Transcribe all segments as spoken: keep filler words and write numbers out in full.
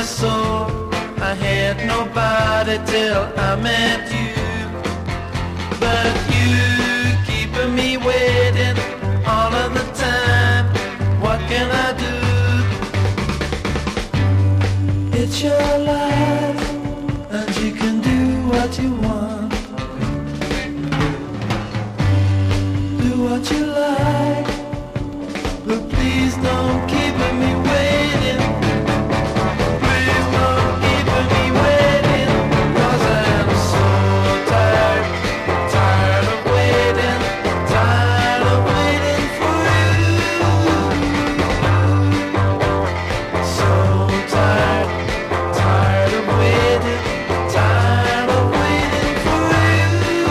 soul. I had nobody till I met you. But you keeping me waiting all of the time. What can I do? It's your life, and you can do what you want. Do what you like, but please don't keep me waiting. Please don't keep me waiting, 'cause I'm so tired, tired of waiting, tired of waiting for you. So tired, tired of waiting, tired of waiting for you.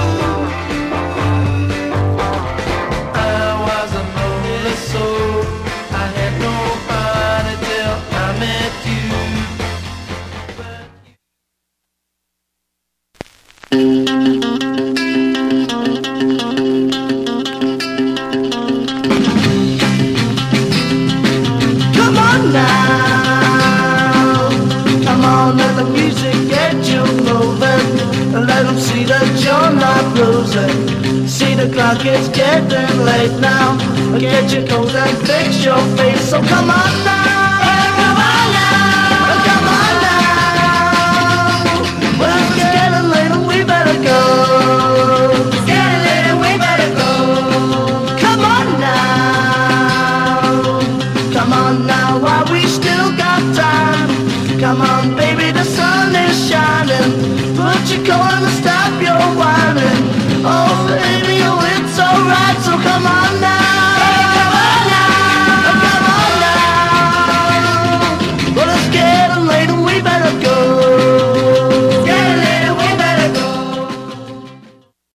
I was a lonely soul. I had nobody till I met you. Come on now, come on, let the music get you moving. Let them see that you're not losing. See the clock is getting late now. Get your coat and fix your face. So come on now, come on now, come on now. Well, it's getting late and we better go. It's getting late and we better go. Come on now, come on now, while we still got time. Come on, baby, the sun is shining. Put your coat on